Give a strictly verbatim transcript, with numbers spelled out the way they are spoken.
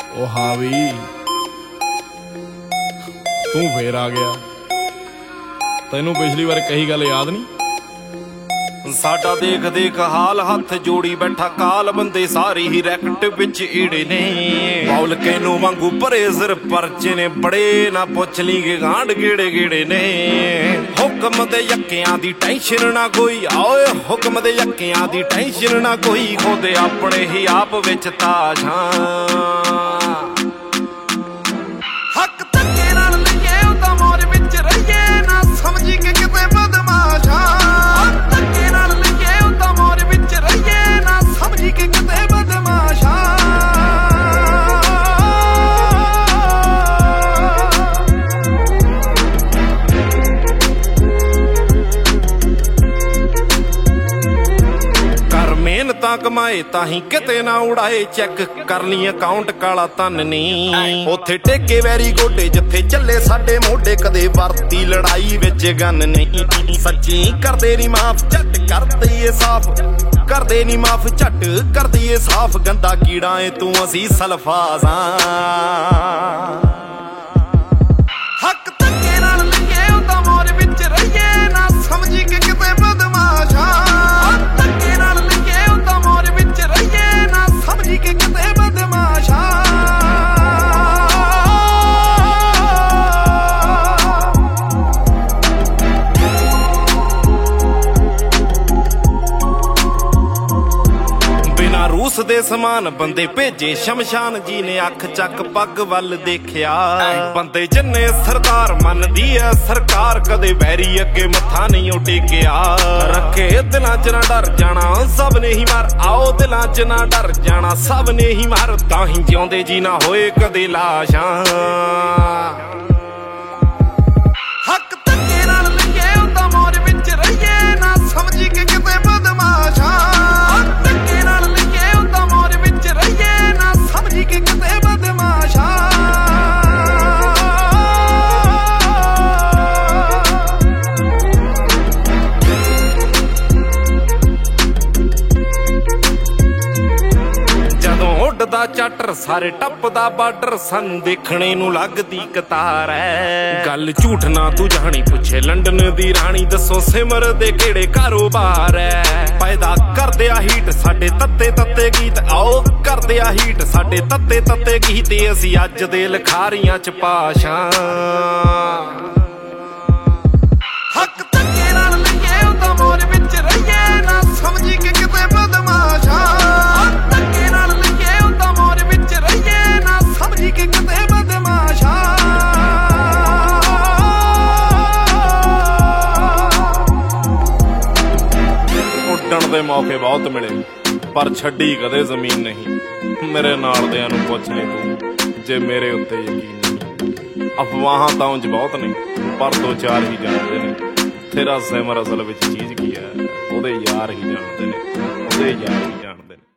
ਉਹ ਹਾਂ ਵੀ ਤੂੰ ਫੇਰ ਆ ਗਿਆ। ਤੈਨੂੰ ਪਿਛਲੀ ਵਾਰ ਕਹੀ ਗੱਲ ਯਾਦ ਨਹੀਂ? ਸਾਡਾ ਦੇਖ ਦੇਖ ਹਾਲ ਹੱਥ ਜੋੜੀ ਬੈਠਾ ਕਾਲ ਬੰਦੇ ਸਾਰੇ ਹੀ ਰੈਕਟ ਵਿੱਚ ਈੜੇ ਨੇ ਬੌਲ ਕੇ ਨੂੰ ਵਾਂਗੂ ਭਰੇ ਸਿਰ ਪਰਚੇ ਨੇ ਬੜੇ ਨਾ ਪੁੱਛ ਲੀਗੇ ਗਾਂਢ ਗੇੜੇ ਗੇੜੇ ਨੇ ਹੁਕਮ ਦੇ ਯੱਕਿਆਂ ਦੀ ਟੈਨਸ਼ਨ ਨਾ ਕੋਈ ਓਏ ਹੁਕਮ ਦੇ ਯੱਕਿਆਂ ਦੀ ਟੈਨਸ਼ਨ ਨਾ ਕੋਈ ਖੋਦੇ ਆਪਣੇ ਹੀ ਆਪ ਵਿੱਚ ਤਾਸ਼ਾਂ ਹੱਕ ਧੱਕੇ ਨਾਲ ਲਈਏ ਉਹ ਤਾਂ ਮੌਜ ਵਿੱਚ ਰਹੀਏ ਨਾ ਸਮਝੀ ਕਿ ਕਿਤੇ ਬਦਮਾਸ਼ਾਂ ਕਿ ਕਿਤੇ ਬਦਮਾਸ਼ਾਂ ਕਰ ਮਿਹਨਤਾਂ ਕਮਾਏ ਤਾਂ ਹੀ ਕਿਤੇ ਨਾ ਉਡਾਏ ਚੈੱਕ ਕਰ ਲਈ ਅਕਾਊਂਟ ਕਾਲਾ ਧਨ ਨਹੀਂ ਉੱਥੇ ਟੇਕੇ ਵੈਰੀ ਗੋਡੇ ਜਿੱਥੇ ਚੱਲੇ ਸਾਡੇ ਮੋਢੇ ਕਦੇ ਵਰਤੀ ਲੜਾਈ ਵਿੱਚ ਗਨ ਨਹੀਂ ਸੱਚੀ ਕਰਦੇ ਨੀ ਮਾਫ ਝੱਟ ਕਰਦੇ ਏ ਸਾਫ ਕਰਦੇ ਨੀ ਮਾਫ ਝੱਟ ਕਰਦੀ ਏ ਸਾਫ ਗੰਦਾ ਕੀੜਾ ਏ ਤੂੰ ਅਸੀਂ ਸਲਫਾਜ਼ਾਂ ਹੱਕ ਧੱਕੇ ਨਾਲ ਲਈਏ ਉਹ ਤਾਂ ਮੌਜ ਵਿੱਚ ਰਹੀਏ ਨਾ ਸਮਝੀ ਕਿ ਕਿਤੇ ਬਦਮਾਸ਼ਾਂ ਧੱਕੇ ਨਾਲ ਲਈਏ ਉਹ ਤਾਂ ਮੌਜ ਵਿੱਚ ਰਹੀਏ ਨਾ ਸਮਝੀ ਕਿ ਕਿਤੇ ਬਦਮਾਸ਼ਾਂ ਰੂਸ ਦੇ ਸਮਾਨ ਬੰਦੇ ਭੇਜੇ ਸ਼ਮਸ਼ਾਨ ਜੀ ਨੇ ਅੱਖ ਚੱਕ ਪੱਗ ਵੱਲ ਦੇਖਿਆ ਬੰਦੇ ਜਿੰਨੇ ਸਰਦਾਰ ਮੰਨਦੀ ਐ ਸਰਕਾਰ ਕਦੇ ਵੈਰੀ ਅੱਗੇ ਮੱਥਾ ਨਹੀਂ ਟੇਕਿਆ ਰੱਖੇ ਦਿਲਾਂ 'ਚ ਨਾ ਡਰ ਜਾਣਾ ਸਭ ਨੇ ਹੀ ਮਾਰ ਆਓ ਦਿਲਾਂ 'ਚ ਨਾ ਡਰ ਜਾਣਾ ਸਭ ਨੇ ਹੀ ਮਾਰ ਤਾਂ ਹੀ ਜਿਉਂਦੇ ਜੀ ਨਾ ਹੋਏ ਕਦੇ ਲਾਸ਼ਾਂ ਹੱਕ ਧੱਕੇ ਨਾਲ ਲਈਏ ਉਹ ਤਾਂ ਮੌਜ ਵਿੱਚ ਰਹੀਏ ਨਾ ਸਮਝੀ ਕਿ ਕਿਤੇ ਬਦਮਾਸ਼ਾਂ ਧੱਕੇ ਨਾਲ ਸਮਝੀ ਕਿ ਕਿਤੇ ਬਦਮਾਸ਼ਾਂ ਜਦੋਂ ਉੱਡਦਾ ਚਾਟਰ ਸਾਰੇ ਟੱਪਦਾ ਬਾਰਡਰ ਸਾਨੂੰ ਦੇਖਣੇ ਨੂੰ ਲੱਗਦੀ ਕਤਾਰ ਐ ਗੱਲ ਝੂਠ ਨਾ ਤੂੰ ਜਾਣੀ ਪੁੱਛੇ ਲੰਡਨ ਦੀ ਰਾਣੀ ਦੱਸੋ ਸਿਮਰ ਦੇ ਕਿਹੜੇ ਕਾਰੋਬਾਰ ਐ ਪੈਦਾ ਕਰਦੇ ਆ ਹੀਟ ਸਾਡੇ ਤੱਤੇ ਤੱਤੇ ਗੀਤ ਆਓ ਕਰਦੇ ਆ ਹੀਟ ਸਾਡੇ ਤੱਤੇ ਤੱਤੇ ਗੀਤ ਅਸੀਂ ਅੱਜ ਦੇ ਲਿਖਾਰੀਆਂ 'ਚ ਪਾਸ਼ਾਂ ਹੱਕ ਧੱਕੇ ਨਾਲ ਲਈਏ ਉਹ ਤਾਂ ਮੌਜ ਵਿੱਚ ਰਹੀਏ ਨਾ ਸਮਝੀ ਕਿ ਕਿਤੇ ਬਦਮਾਸ਼ਾਂ ਧੱਕੇ ਨਾਲ ਲਈਏ ਉਹ ਤਾਂ ਮੌਜ ਵਿੱਚ ਰਹੀਏ ਨਾ ਸਮਝੀ ਕਿ ਕਿਤੇ ਬਦਮਾਸ਼ਾਂ ਉੱਡਣ ਦੇ ਮੌਕੇ ਬਹੁਤ ਮਿਲੇ ਪਰ ਛੱਡੀ ਕਦੇ ਜ਼ਮੀਨ ਨਹੀਂ ਮੇਰੇ ਨਾਲਦਿਆਂ ਨੂੰ ਪੁੱਛ ਲੈ ਤੂੰ ਜੇ ਮੇਰੇ ਉੱਤੇ ਯਕੀਨ ਨਹੀਂ ਅਫਵਾਹਾਂ ਤਾਂ ਉਂਝ ਬਹੁਤ ਨੇ ਪਰ ਦੋ ਚਾਰ ਹੀ ਜਾਣਦੇ ਨੇ ਤੇਰਾ ਸਿਮਰ ਅਸਲ ਵਿੱਚ ਚੀਜ਼ ਕੀ ਹੈ ਉਹਦੇ ਯਾਰ ਹੀ ਜਾਣਦੇ ਨੇ ਉਹਦੇ ਯਾਰ ਹੀ ਜਾਣਦੇ ਨੇ।